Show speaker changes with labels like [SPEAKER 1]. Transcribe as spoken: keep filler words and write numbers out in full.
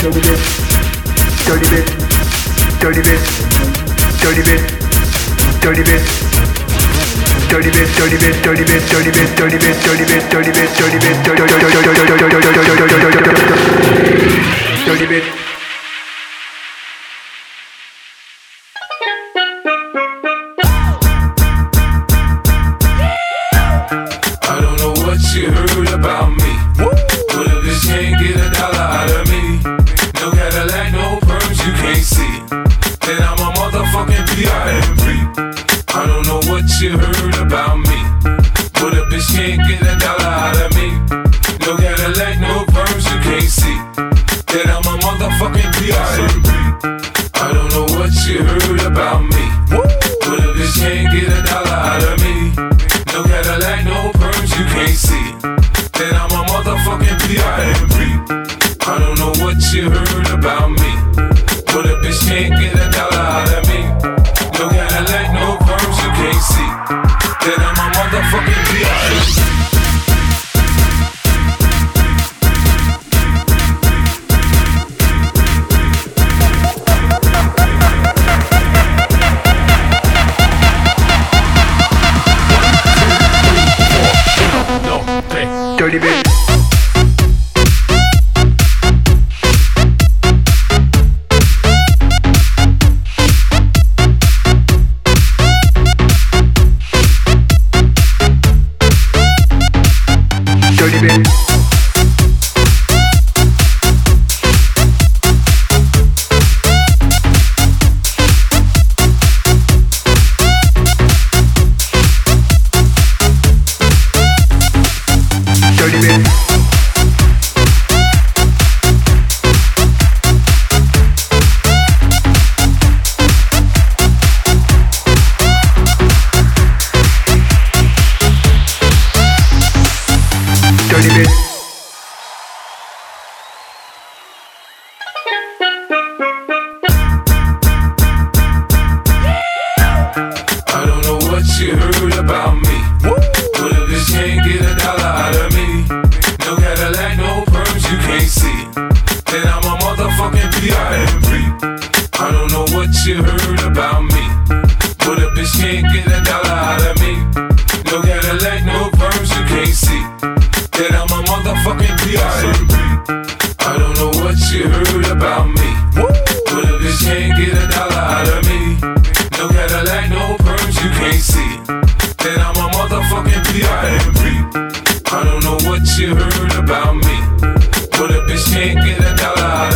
[SPEAKER 1] dirty bit, dirty bit, dirty bit, dirty bit, dirty bit, dirty bit, dirty bit, dirty bit, dirty bit, dirty bit, dirty bit, dirty bit, dirty bit.
[SPEAKER 2] I don't know what you heard about me, but if this can't get a dollar out of me, no Cadillac, no perms, you can't see, then I'm a motherfucking P I M P. I don't know what you heard about me, but if bitch can't get a dollar out of me, no Cadillac, no perms, you can't see, then I'm a motherfucking P I M P. I don't know what you heard about me, but if bitch can't get a dollar out of me, no Cadillac, no perms, you can't see, then I'm a motherfucking P I M P. I don't know what you heard about me, but a bitch can't get a dollar out of me, no Cadillac, no perms, you can't see, then I'm a motherfucking P I M P.
[SPEAKER 1] Dirty bit. Dirty bit. Dirty bit. Dirty bit.
[SPEAKER 2] I don't know what you heard about me, but if this can't get a dollar out of me, no Cadillac, no perms, you can't see, then I'm a motherfucking P I M P. I don't know what you heard about me, but if bitch can't get a dollar out of me, no Cadillac, no perms, you can't see, then I'm a motherfucking P I M P. I don't know what you heard about me, but if bitch can't get a dollar out of me, no Cadillac, no perms, you can't see, then I'm a motherfucking P I M P. I don't know what you heard about me, but if bitch can't get a dollar out